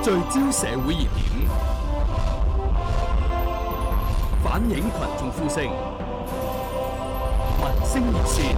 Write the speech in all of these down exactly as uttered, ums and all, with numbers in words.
聚焦社會熱點，反映群眾呼聲，民聲熱線。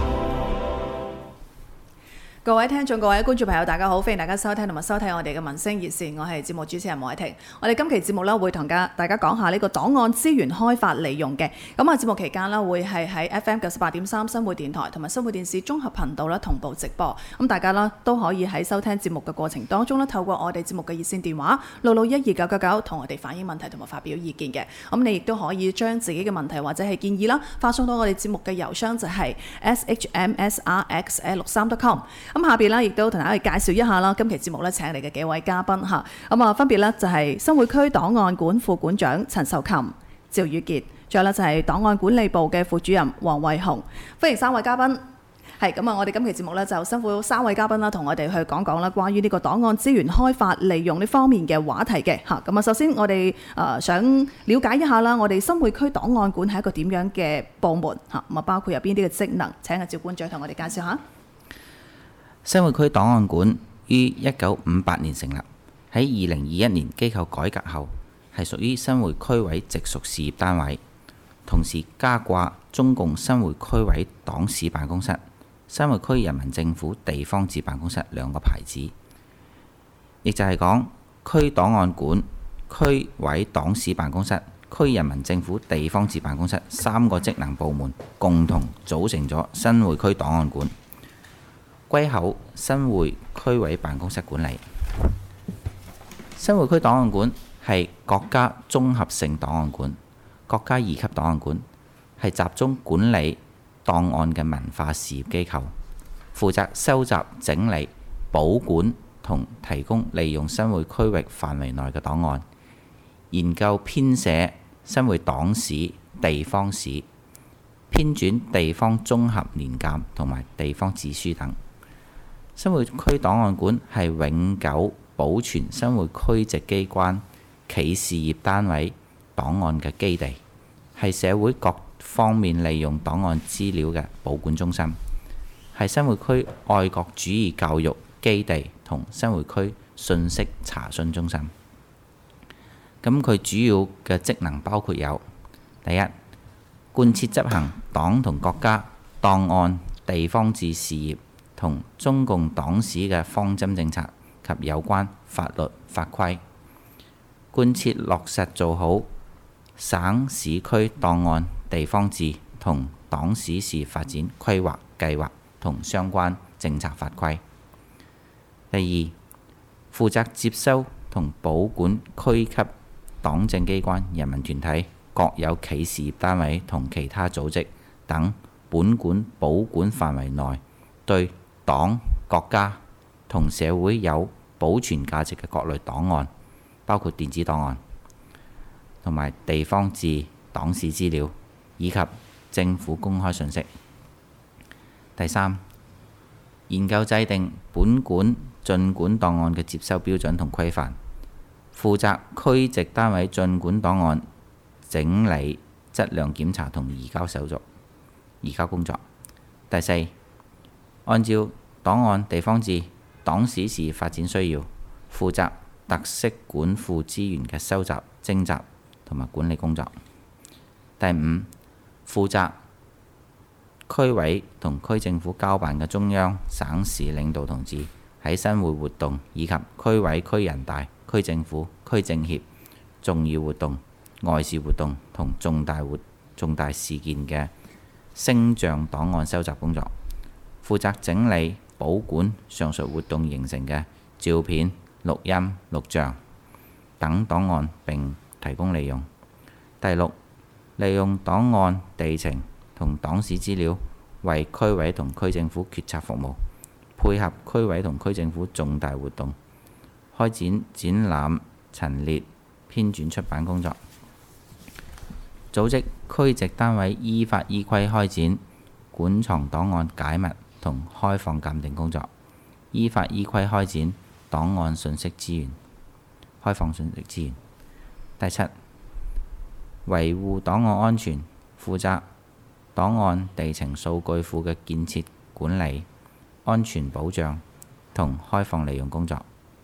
各位聽眾、各位觀眾朋友，大家好，歡迎大家收聽同埋收睇我哋嘅民聲熱線，我係節目主持人毛偉婷。我哋今期節目咧會同大家講下呢個檔案資源開發利用嘅。咁啊，節目期間咧會係喺 F M 九十八點三新會電台同埋新會電視綜合頻道咧同步直播。咁大家咧都可以喺收聽節目嘅過程當中咧，透過我哋節目嘅熱線電話六六一二九九九同我哋反映問題同埋發表意見嘅。咁你亦都可以將自己嘅問題或者係建議啦，發送到我哋節目嘅郵箱就係 s h m s r x at 六三 dot com。咁下邊咧，亦都同大家介紹一下啦。今期節目咧請嚟嘅幾位嘉賓嚇，咁啊分別咧就係新會區檔案館副館長陳秀琴、趙宇傑，仲有咧就係檔案管理部嘅副主任黃惠雄。歡迎三位嘉賓。係咁啊！我哋今期節目咧就辛苦三位嘉賓啦，同我哋去講講啦，關於呢個檔案資源開發利用呢方面嘅話題嘅嚇。咁啊，首先我哋誒、呃、想了解一下啦，我哋新會區檔案館係一個點樣嘅部門嚇？咁啊，包括有邊啲嘅職能？請阿趙館長同我哋介紹下。 新會區檔案館於一九五八年成立，喺二零二一年機構改革後，係屬於新會區委直屬事業單位，同時加掛中共新會區委黨史辦公室、新會區人民政府地方志辦公室兩個牌子，亦就係講區檔案館、區委黨史辦公室、區人民政府地方志辦公室三個職能部門共同組成咗新會區檔案館。歸口新會區委辦公室管理。新會區檔案館係國家綜合性檔案館、國家二級檔案館，係集中管理檔案嘅文化事業機構，負責收集、整理、保管同提供利用新會區域範圍內嘅檔案，研究編寫新會黨史、地方史，編纂地方綜合年鑑同埋地方志書等。新會區檔案館係永久保存新會區直機關企事業單位檔案嘅基地，係社會各方面利用檔案資料嘅保管中心，係新會區愛國主義教育基地同新會區信息查詢中心。咁佢主要嘅職能包括有：第一，貫徹執行黨同國家檔案地方志事業同中共黨史嘅方針政策及有關法律法規，貫徹落實做好省市區檔案地方志同黨史事發展規劃計劃同相關政策法規。第二，負責接收同保管區級黨政機關、人民團體、國有企事業單位同其他組織等本館保管範圍內對黨、國家同社會有保存價值嘅各類檔案，包括電子檔案同埋地方志、黨史資料以及政府公開信息。第三，研究制定本館進館檔案嘅接收標準同規範，負責區直單位進館檔案整理、質量檢查同移交手續、移交工作。第四，按照檔案地方志、黨史事業發展需要，負責特色館庫資源嘅收集、徵集同埋管理工作。第五，負責區委同區政府交辦嘅中央、省市領導同志喺新會活動以及區委、區人大、區政府、區政協重要活動、外事活動同重大活重大事件嘅聲像檔案收集工作，負責整理、保管上述活動形成嘅照片、錄音、錄像等檔案並提供利用。第六，利用檔案地情同黨史資料為區委同區政府決策服務，配合區委同區政府重大活動，開展展覽、陳列、編纂出版工作，組織區直單位依法依規開展館藏檔案解密同開放鑑定工作，依法依規開展檔案信息資源、開放信息資源。第七，維護檔案安全，負責檔案地情數據庫嘅建設、管理、安全保障同開放利用工作。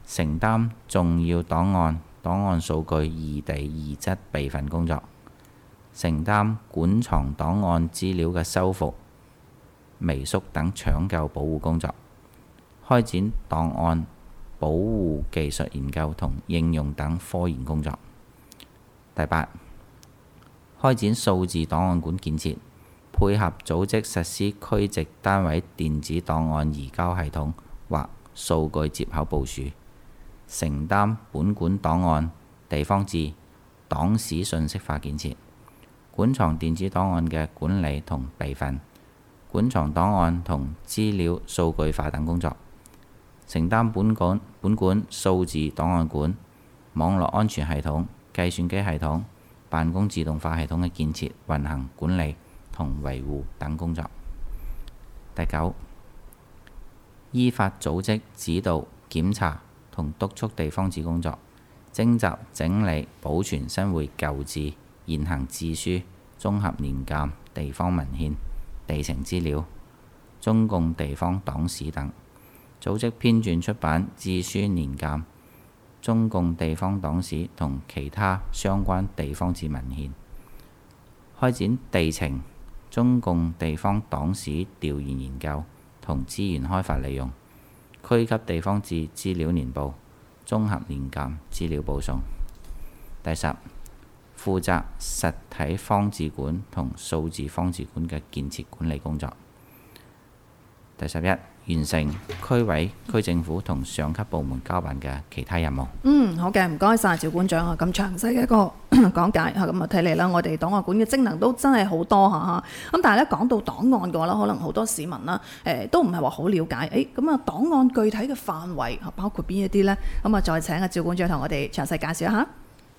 承擔重要檔案、檔案數據異地異質備份工作，承擔館藏檔案資料嘅修復、微縮等搶救保護工作，開展檔案保護技術研究同應用等科研工作。第八，開展數字檔案館建設，配合組織實施區直單位電子檔案移交系統或數據接口部署，承擔本館檔案地方志、黨史信息化建設，館藏電子檔案嘅管理同備份，館藏檔案同資料數據化等工作，承擔本館本館數字檔案館、網絡安全系統、計算機系統、辦公自動化系統嘅建設、運行、管理同維護等工作。第九，依法組織指導、檢查同督促地方志工作，徵集、整理、保存新會舊志、現行志書、綜合年鑑、地方文獻、地情資料、中共地方黨史等，組織編撰出版志書年鑑、中共地方黨史同其他相關地方志文獻，開展地情、中共地方黨史調研研究同資源開發利用，區級地方志資料年報、綜合年鑑資料報送。第十，負責實體方志館同數字方志館嘅建設管理工作。第十一，完成區委、區政府同上級部門交辦嘅其他任務。 嗯，好嘅，唔該晒趙館長啊，咁詳細嘅一個講解嚇，咁啊睇嚟啦，我哋檔案館嘅職能都真係好多嚇嚇。咁但係咧講到檔案嘅話啦，可能好多市民啦誒、欸、都唔係話好了解，誒咁啊檔案具體嘅範圍包括邊一啲呢？咁啊再請阿趙館長同我哋詳細介紹一下。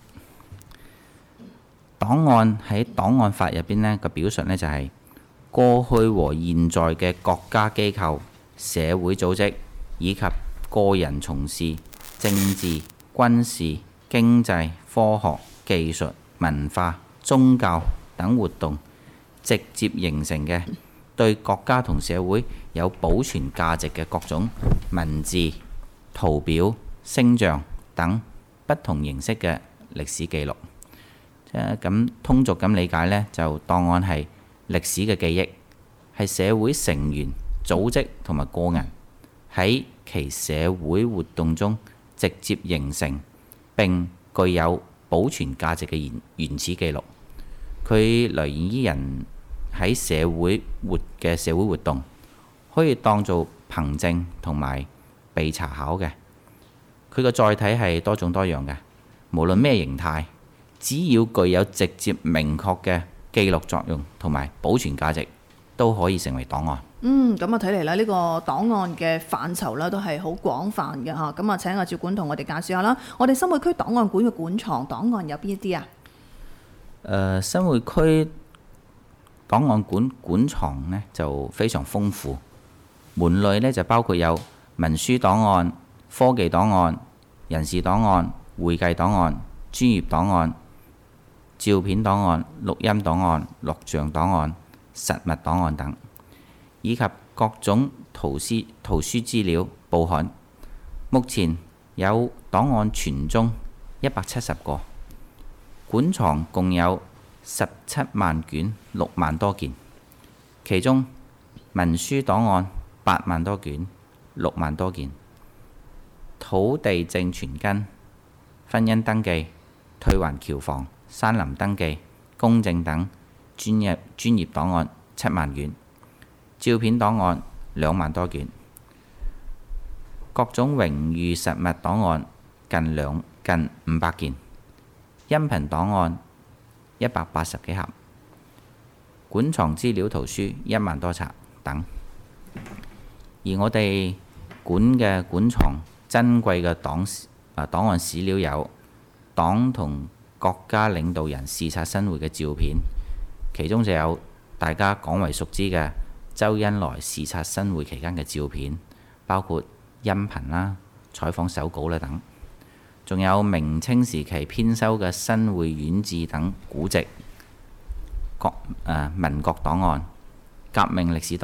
檔案喺檔案法入邊呢個表述呢，就係過去和現在嘅國家機構、社會組織以及個人從事政治、軍事、經濟、科學、技術、文化、宗教等活動直接形成嘅對國家同社會有保存價值嘅各種文字、圖表、聲像等不同形式嘅歷史記錄。即係咁通俗咁理解呢，就檔案係歷史嘅記憶，係社會成員、組織同埋個人喺其社會活動中直接形成並具有保存價值嘅原原始記錄。佢來源於人喺社會活嘅社會活動，可以當做憑證同埋被查考嘅。佢個載體係多種多樣嘅，無論咩形態，只要具有直接明確嘅記錄作用同埋保存價值，都可以成為檔案。 嗯，咁啊睇嚟咧，呢個檔案嘅範疇啦，都係好廣泛嘅嚇。咁啊，請阿趙館同我哋介紹下啦。我哋新會區檔案館嘅館藏檔案有邊一啲啊？ 誒、呃，新會區檔案館館藏呢就非常豐富，門類呢就包括有文書檔案、科技檔案、人事檔案、會計檔案、專業檔案、照片檔案、錄音檔案、錄像檔案、實物檔案等，以及各種圖書圖書資料報刊。目前有檔案存宗一百七十個，館藏共有十七萬卷，六萬多件，其中文書檔案八萬多卷，六萬多件，土地證存根、婚姻登記、退還僑房、山林登記、公證等專業專業檔案七萬卷，照片檔案兩萬多卷，各種榮譽實物檔案近兩近五百件，音頻檔案一百八十幾盒，館藏資料圖書一萬多冊等。而我哋館嘅館藏珍貴嘅檔啊檔案史料有黨同國家領導人視察新會嘅照片，其中就有大家廣為熟知嘅周恩來視察新會期間嘅照片，包括音頻啦、採訪手稿啦等，仲有明清時期編修嘅新會院志等古籍、國誒、呃、民國檔案、革命歷史檔案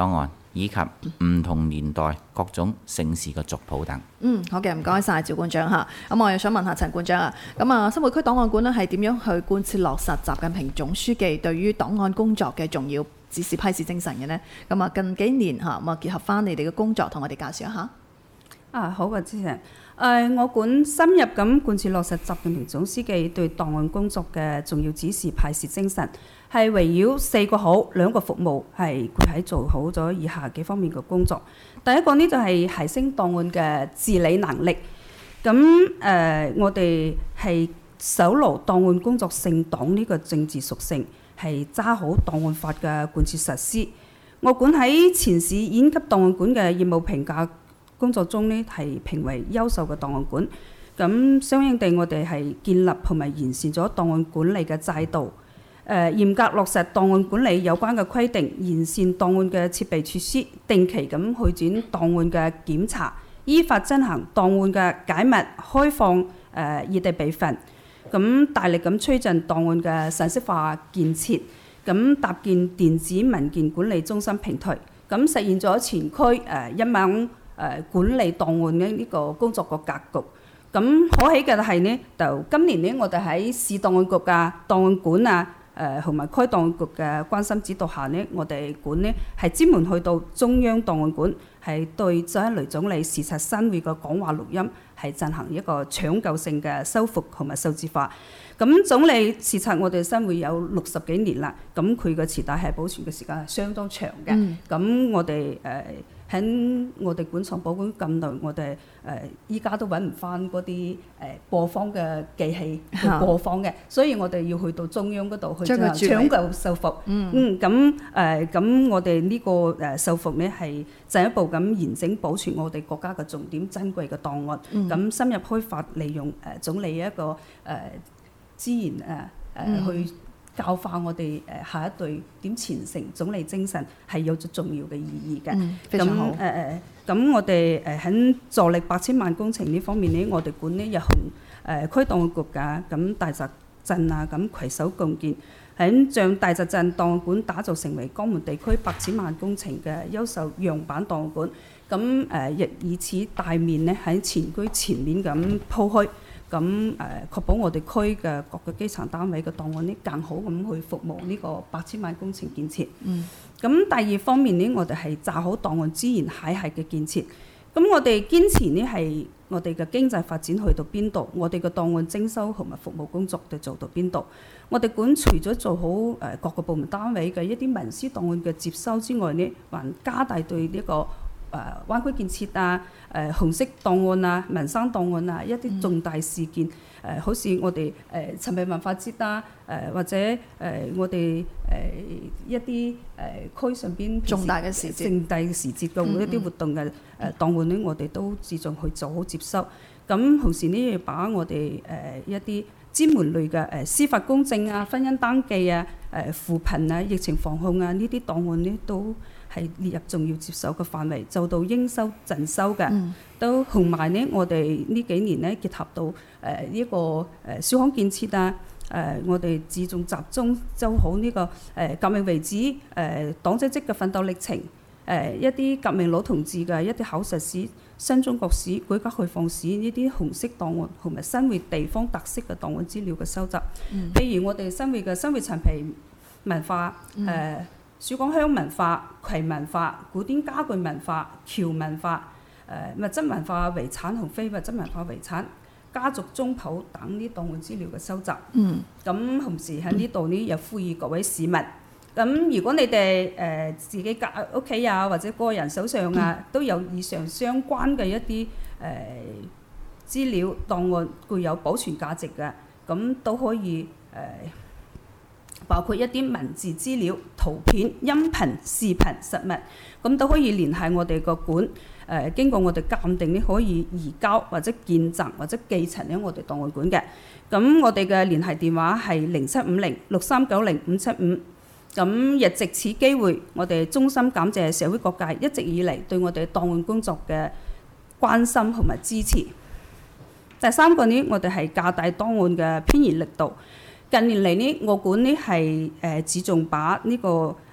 以及唔同年代各種姓氏嘅族譜等。 嗯，好嘅，唔該晒趙館長嚇。咁我又想問下陳館長啊，咁啊新會區檔案館咧係點樣去貫徹落實習近平總書記對於檔案工作嘅重要指示批示精神嘅呢？咁啊近幾年嚇，咁啊結合翻你哋嘅工作，同我哋介紹一下。 啊，好嘅，主持人。誒，我館深入咁貫徹落實習近平總書記對檔案工作嘅重要指示批示精神，係圍繞四個好、兩個服務，係具體做好咗以下幾方面嘅工作。第一個呢就係提升檔案嘅治理能力。咁誒、呃，我哋係守牢檔案工作姓黨呢個政治屬性，係揸好檔案法嘅貫徹實施。我館喺前市縣級檔案館嘅業務評價工作中呢，係評為優秀嘅檔案館。咁相應地，我哋係建立同埋完善咗檔案管理嘅制度，誒、呃、嚴格落實檔案管理有關嘅規定，完善檔案嘅設備設施，定期咁去轉檔案嘅檢查，依法進行檔案嘅解密、開放、誒異地備份。咁大力咁推進檔案嘅信息化建設，咁搭建電子文件管理中心平台，咁實現咗全區誒一網誒管理檔案嘅呢個工作個格局。咁可喜嘅係呢，就今年呢，我哋喺市檔案局啊、檔案館啊、誒同埋區檔案局嘅關心指導下呢，我哋館呢係專門去到中央檔案館，係對周恩來總理視察新會嘅講話錄音係進行一個長久性嘅修復同埋數字化。咁總理視察我哋新會有六十幾年啦，咁佢嘅磁帶係保存嘅時間係相當長嘅。咁、嗯、我哋誒喺我哋館藏保管咁耐，我哋誒依家都揾唔翻嗰啲誒播放嘅機器去播放嘅，所以我哋要去到中央嗰度去進行長久修復。嗯，咁誒咁我哋呢個誒修復呢係進一步咁完整保存我哋國家嘅重點珍貴嘅檔案，咁、嗯、深入開發利用誒總理一個誒、呃、資源誒誒、呃嗯、去教化我哋誒下一代點傳承總理精神係有咗重要嘅意義嘅。 嗯，非常好。咁誒誒，咁我哋誒喺助力八千萬工程呢方面呢，我哋館呢又同誒區檔案局㗎，咁大澤鎮啊，咁攜手共建，喺將大澤鎮檔案館打造成為江門地區八千萬工程嘅優秀樣板檔案館。咁誒亦以此大面呢喺前區前面咁鋪開。咁誒確保我哋區嘅各個基層單位嘅檔案呢，更好咁去服務呢個八千萬工程建設。嗯。咁第二方面呢，我哋係抓好檔案資源體系嘅建設。咁我哋堅持呢係我哋嘅經濟發展去到邊度，我哋嘅檔案徵收同埋服務工作就做到邊度。我哋館除咗做好誒各個部門單位嘅一啲文書檔案嘅接收之外呢，還加大對呢個誒灣區建設啊、誒、呃、紅色檔案啊、民生檔案啊，一啲重大事件，誒、呃、好似我哋誒陳皮文化節啊，誒、呃、或者誒、呃、我哋誒、呃、一啲誒、呃、區上邊重大嘅時節、 重大嘅時節嘅一啲活動嘅誒檔案呢，我哋都注重去做好接收。咁同時呢，要把我哋誒、呃、一啲專門類嘅誒、呃、司法公證啊、婚姻登記啊、誒、呃、扶貧啊、疫情防控啊呢啲檔案呢都係列入重要接收嘅範圍，做到應收盡收嘅。嗯、都同埋呢，我哋呢幾年呢結合到誒呢、呃這個誒小康建設啊，誒、呃、我哋自重集中做好呢、這個誒、呃、革命遺址、誒、呃、黨政績嘅奮鬥歷程，誒、呃、一啲革命老同志嘅一啲口述史、新中國史、改革開放史呢啲紅色檔案同埋新會地方特色嘅檔案資料嘅收集。嗯、譬如我哋新會嘅新會陳皮文化誒。呃嗯曙光鄉文化、葵文化、古典家具文化、橋文化、誒、呃、物質文化遺產同非物質文化遺產、家族宗譜等啲檔案資料嘅收集。嗯。咁同時喺呢度呢，又呼籲各位市民，咁如果你哋誒、呃、自己家屋企啊，或者個人手上啊，嗯、都有以上相關嘅一啲誒、呃、資料檔案具有保存價值嘅，咁都可以誒。呃包括一啲文字資料、圖片、音頻、視頻、實物，咁都可以聯繫我哋個館。誒、呃，經過我哋鑑定呢，可以移交或者見贈或者寄存喺我哋檔案館嘅。咁我哋嘅聯繫電話係零七五零六三九零五七五。咁亦藉此機會，我哋衷心感謝社會各界一直以嚟對我哋檔案工作嘅關心同埋支持。第三個呢，我哋係加大檔案嘅編研力度。近年嚟呢，我館呢係誒注重把呢個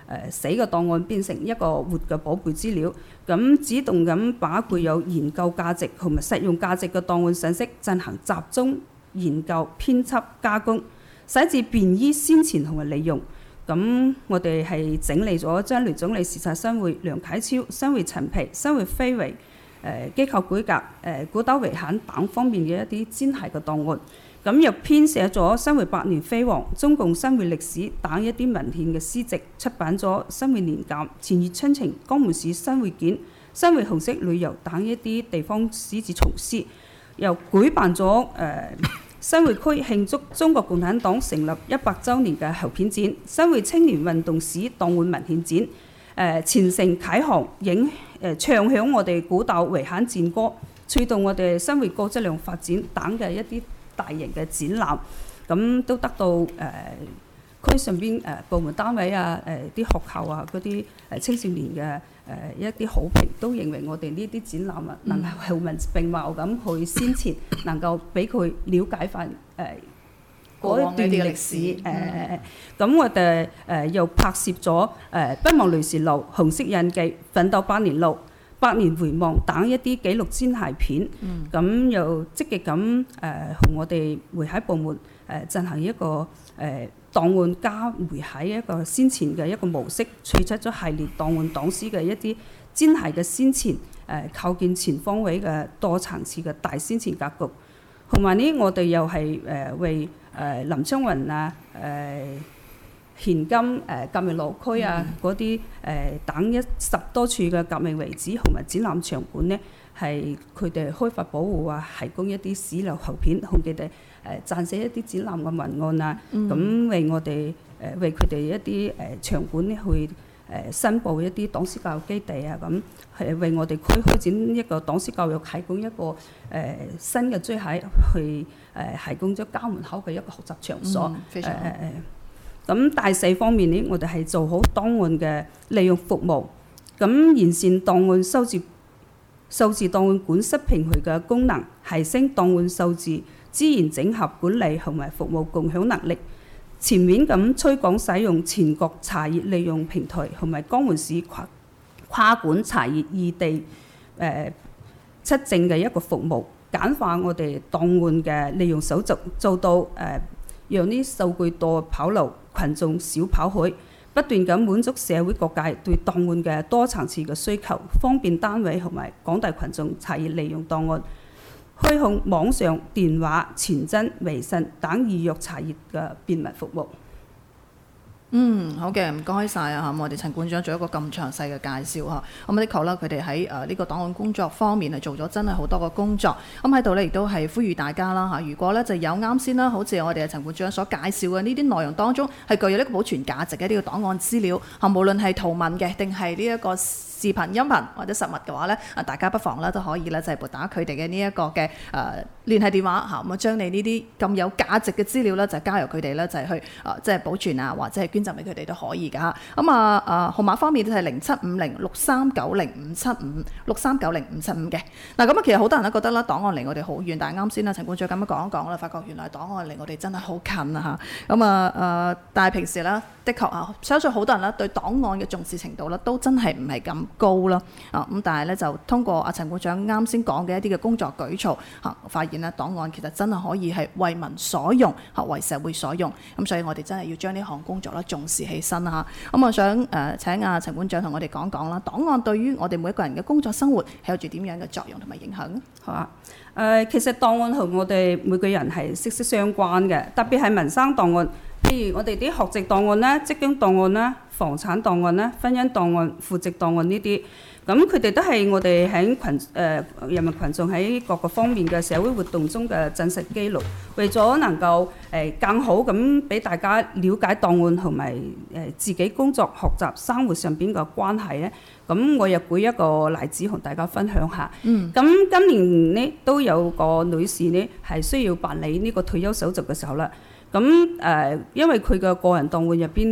誒死嘅檔案變成一個活嘅寶貝資料，咁主動咁把具有研究價值同埋實用價值嘅檔案信息進行集中研究、編輯、加工，使至便於先前同埋利用。咁我哋係整理咗將雷總理時察新會、梁啟超、新會陳皮、新會非遺、誒機構改革、誒古斗遺產等方面嘅一啲專題嘅檔案。咁又編寫咗新會百年輝煌、中共新會歷史等一啲文獻嘅詩集，出版咗新會年鑑、前月春情、江門市新會卷、新會紅色旅遊等一啲地方史志叢詩，又舉辦咗誒、呃、新會區慶祝中國共產黨成立一百週年嘅後片展、新會青年運動史檔案文獻展、誒、呃、前程啟航影誒、呃、唱響我哋古斗遺產戰歌，推動我哋新會高質量發展等嘅一啲大型嘅展覽，咁都得到誒、呃、區上邊誒、呃、部門單位啊、誒、呃、啲學校啊、嗰啲誒青少年嘅誒、呃、一啲好評，都認為我哋呢啲展覽啊，能夠豪文並茂咁去宣傳，能夠俾佢了解翻誒嗰一段歷史誒。咁、呃嗯、我哋誒、呃、又拍攝咗誒《不忘累時路》、《紅色印記》、《奮鬥百年路》、百年回望等一啲紀錄專題片，咁、嗯、又積極咁誒同我哋媒體部門誒、呃、進行一個誒、呃、檔案加媒體一個宣傳嘅一個模式，推出咗系列檔案黨史嘅一啲專題嘅宣傳，誒、呃、構建全方位嘅多層次嘅大宣傳格局。同埋呢，我哋又係誒、呃、為誒、呃、林昌雲啊誒。呃現今誒革命路區啊，嗰啲誒等一十多處嘅革命遺址同埋展覽場館呢，係佢哋開發保護啊，提供一啲史料圖片，同佢哋誒撰寫一啲展覽嘅文案啊，咁、嗯、為我哋誒、呃、為佢哋一啲誒、呃、場館呢去誒、呃、申報一啲黨史教育基地啊，咁係為我哋區開展一個黨史教育提供一個誒、呃、新嘅追喺去誒、呃、提供咗家門口嘅一個學習場所，誒誒誒。 非常好。 咁第四方面呢，我哋係做好檔案嘅利用服務，咁完善檔案收集、數字檔案館失平衡嘅功能，提升檔案數字資源整合管理同埋服務共享能力，全面咁推廣使用全國查閱利用平台同埋江門市跨跨館查閱異地誒出證嘅一個服務，簡化我哋檔案嘅利用手續，做到誒、呃、讓啲數據多跑路，群眾少跑海，不斷咁滿足社會各界對檔案嘅多層次嘅需求，方便單位同埋廣大群眾查閱利用檔案，開控網上、電話、傳真、微信等預約查閱嘅便民服務。 嗯，好嘅，唔該晒啊！嚇，我哋陳館長做一個咁詳細嘅介紹嚇。咁的確啦，佢哋喺誒呢個檔案工作方面係做咗真係好多個工作。咁喺度呢，亦都係呼籲大家啦嚇。如果呢就有啱先啦，好似我哋嘅陳館長所介紹嘅呢啲內容當中，係具有呢個保存價值嘅呢個檔案資料嚇，無論係圖文嘅定係呢一個視頻、音頻或者實物嘅話呢，啊大家不妨咧都可以咧就係撥打佢哋嘅呢一個嘅誒聯繫電話嚇，咁啊將你呢啲咁有價值嘅資料咧就交由佢哋咧就係去誒即係保存啊，或者係捐贈俾佢哋都可以㗎嚇。咁啊誒號碼方面就係零七五零六三九零五七五六三九零五七五嘅。嗱咁啊，其實好多人都覺得啦，檔案離我哋好遠，但係啱先啦，陳館長咁樣講一講啦，發覺原來檔案離我哋真係好近啊嚇。咁啊誒，但係平時咧，的確啊，相信好多人咧對檔案嘅重視程度咧都真係唔係咁高啦。啊咁，但係咧就通過阿陳館長啱先講嘅一啲嘅工作舉措嚇，發現咧檔案其實真係可以係為民所用嚇，為社會所用。咁所以我哋真係要將呢項工作咧重視起身啦嚇。咁我想誒請阿陳館長同我哋講講啦，檔案對於我哋每一個人嘅工作生活係有住點樣嘅作用同埋影響咧？ 好啊。誒、呃，其實檔案同我哋每個人係息息相關嘅，特別係民生檔案，譬如我哋啲學籍檔案啦、職工檔案啦、房產檔案啦、婚姻檔案、戶籍檔案呢啲，咁佢哋都係我哋喺群誒、呃、人民群眾喺各個方面嘅社會活動中嘅真實記錄，為咗能夠誒、呃、更好咁俾大家了解檔案同埋誒自己工作、學習、生活上邊嘅關係咧。咁我又舉一個例子同大家分享下。嗯。咁今年呢都有個女士呢係需要辦理呢個退休手續嘅時候啦。咁誒、呃，因為佢嘅個人檔案入邊呢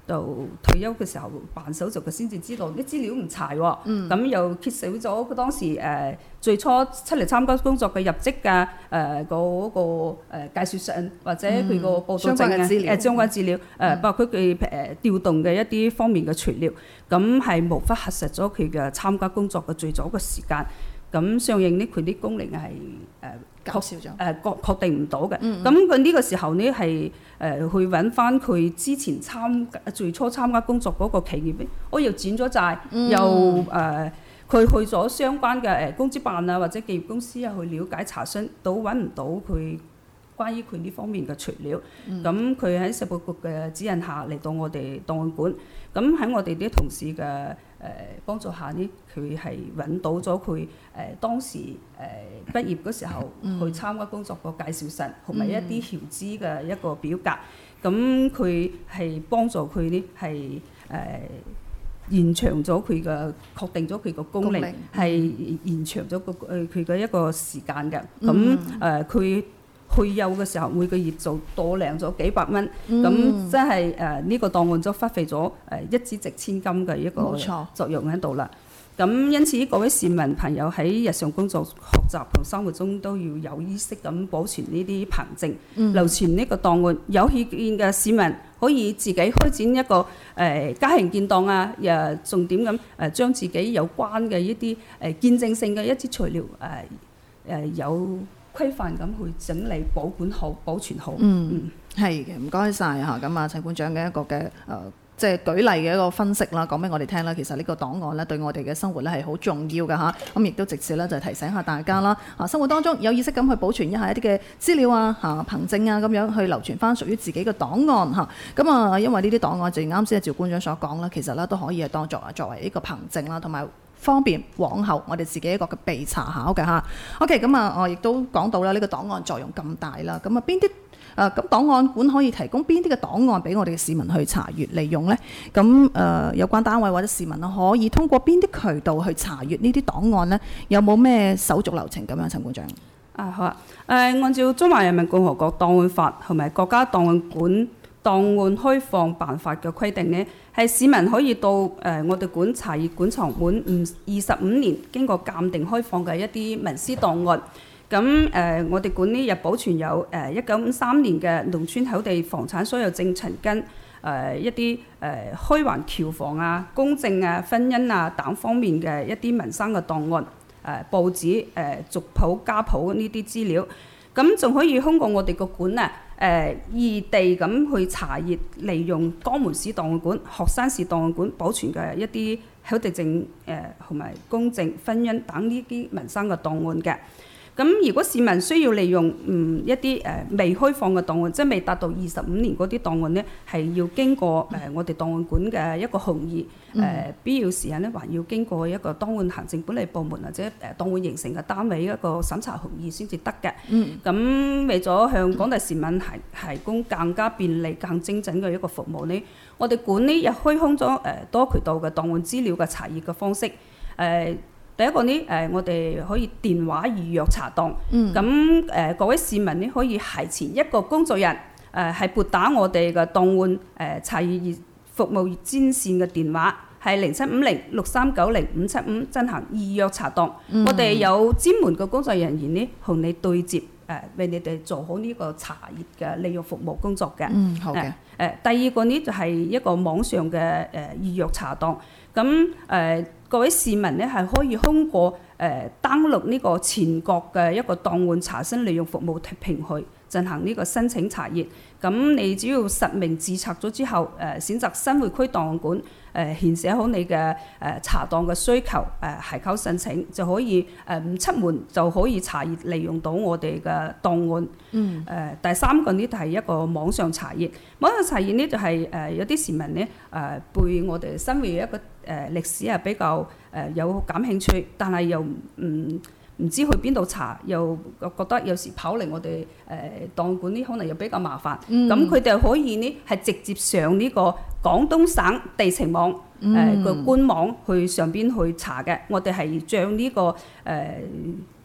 到退休嘅時候辦手續嘅先至知道啲資料唔齊喎，咁、嗯、又缺少咗佢當時誒、呃、最初出嚟參加工作嘅入職嘅誒嗰個誒介紹信或者佢個報道證嘅誒相關資料誒、呃，包括佢誒調動嘅一啲方面嘅材料，咁係無法核實咗佢嘅參加工作嘅最早嘅時間。咁相應呢，佢啲工齡係誒減少咗， 誒確確定唔到嘅。咁佢呢個時候呢，係誒、呃、去揾翻佢之前參最初參加工作嗰個企業，我又轉咗債，嗯、又誒佢、呃、去咗相關嘅誒工資辦啊或者企業公司啊去了解查詢，都揾唔到佢關於佢呢方面嘅材料。咁佢喺社保局嘅指引下嚟到我哋檔案館，咁喺我哋啲同事嘅誒、呃、幫助下呢，佢係揾到咗佢誒當時誒、呃、畢業嗰時候去參加工作個介紹信，同埋、嗯、一啲協資嘅一個表格。咁佢係幫助佢呢係誒延長咗佢嘅確定咗佢個工齡，係延長咗個誒佢嘅一個時間嘅。咁誒佢退休嘅時候每個月就多領咗幾百蚊，咁真係誒呢個檔案就發揮咗誒一支值千金嘅一個作用喺度啦。咁因此各位市民朋友喺日常工作、學習同生活中都要有意識咁保存呢啲憑證，嗯、留存呢個檔案。有意見嘅市民可以自己開展一個誒、呃、家庭建檔啊，誒重點咁誒將自己有關嘅一啲誒、呃、見證性嘅一啲材料誒誒、呃呃、有規範咁去整理、保管好、保存好。 嗯，係嘅，唔該晒嚇。咁啊，陳館長嘅一個嘅誒。呃即係舉例嘅一個分析啦，講俾我哋聽啦。其實呢個檔案咧對我哋嘅生活咧係好重要嘅嚇。咁亦都直接咧就提醒下大家啦。啊，生活當中有意識咁去保存一下一啲嘅資料啊、嚇憑證啊咁樣去流傳翻屬於自己嘅檔案嚇。咁啊，因為呢啲檔案正如啱先趙館長所講啦，其實咧都可以係當作啊作為一個憑證啦，同埋方便往後我哋自己一個嘅被查考嘅嚇。OK，咁啊，我亦都講到啦，呢個檔案作用咁大啦。咁啊，邊啲？誒咁檔案館可以提供邊啲嘅檔案俾我哋嘅市民去查閲利用呢？咁誒、呃、有關單位或者市民啊，可以通過邊啲渠道去查閲呢啲檔案呢？有冇咩手續流程咁樣？陳館長啊，好啊。誒、呃，按照《中華人民共和國檔案法》同埋《國家檔案館檔案開放辦法》嘅規定呢，係市民可以到誒、呃、我哋館查閲館藏滿五二十五年，經過鑑定開放嘅一啲文書檔案。咁誒、呃，我哋館呢又保存有誒一九五三年嘅農村土地房產所有證陳跟誒、呃、一啲誒、呃、開環橋房啊、公證啊、婚姻啊等方面嘅一啲民生嘅檔案、誒、呃、報紙、誒、呃、族譜、家譜呢啲資料。咁仲可以通過我哋個館啊誒異地咁去查閲，利用江門市檔案館、鶴山市檔案館保存嘅一啲土地證誒同埋公證、婚姻等呢啲民生嘅檔案嘅。咁如果市民需要利用嗯一啲誒、呃、未開放嘅檔案，即係未達到二十五年嗰啲檔案呢，係要經過誒、呃、我哋檔案館嘅一個同意，誒、呃、必要時間呢，還要經過一個檔案行政管理部門或者誒檔案形成嘅單位一個審查同意先至得嘅。咁、嗯、為咗向廣大市民提提供更加便利、更精準嘅一個服務呢，我哋館呢又開通咗誒、呃、多渠道嘅檔案資料嘅查閲嘅方式，誒、呃。第一個呢，誒、呃、我哋可以電話預約查檔，咁誒、嗯呃、各位市民呢可以提前一個工作日，誒、呃、係撥打我哋嘅檔案誒、呃、查閲服務專線嘅電話，係零七五零六三九零五七五進行預約查檔。嗯、我哋有專門嘅工作人員呢同你對接，誒、呃、為你哋做好呢個查閲嘅利用服務工作嘅。 嗯，好嘅。誒、 呃、第二個呢就係、是、一個網上嘅誒、呃、預約查檔，咁誒。呃各位市民呢係可以通過誒、呃、登錄呢個全國嘅一個檔案查詢利用服務平台進行呢個申請查閲。咁你只要實名註冊咗之後，誒、呃、選擇新會區檔案館，誒、呃、填寫好你嘅誒、呃、查檔嘅需求，誒係口申請就可以誒唔、呃、出門就可以查閲利用到我哋嘅檔案。嗯。誒、呃、第三個呢就係一個網上查閲，網上查閲呢就係、是、誒、呃、有啲市民呢誒、呃、背我哋新會一個誒、呃、歷史係比較誒、呃、有感興趣，但係又唔唔唔知去邊度查，又覺得有時跑嚟我哋誒檔案館呢可能又比較麻煩。咁佢哋可以呢係直接上呢個廣東省地情網誒個、呃、官網去上邊去查嘅。我哋係將呢個誒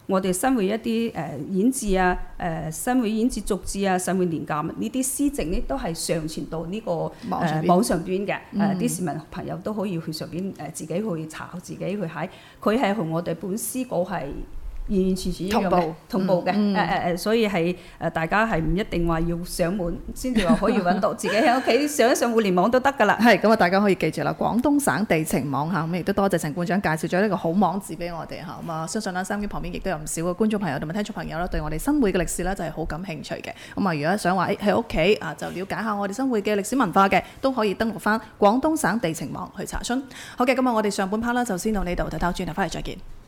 我哋新會一啲誒、呃、演字啊，誒、呃、新會演字逐字啊，新會年鑑呢啲詩籍呢，都係上傳到呢、這個誒網上邊、呃、網上邊嘅，誒啲市民朋友都可以去上邊誒、呃、自己去查，自己去睇，佢係同我哋本詩稿係完完全全一樣嘅，同步嘅，誒誒誒，所以係誒、呃、大家係唔一定話要上門先至話可以揾到，自己喺屋企上一上互聯網都得㗎啦。 係咁啊，大家可以記住啦，廣東省地情網嚇，咁亦都多謝陳館長介紹咗呢個好網址俾我哋嚇，咁啊相信啦，收音機旁邊亦都有唔少嘅觀眾朋友同埋聽眾朋友啦，對我哋新會嘅歷史咧就係好感興趣嘅。咁啊，如果想話誒喺屋企啊就了解下我哋新會嘅歷史文化嘅，都可以登錄翻廣東省地情網去查詢。好嘅，咁啊，我哋上半 part 啦就先到呢度，睇睇轉頭翻嚟再見。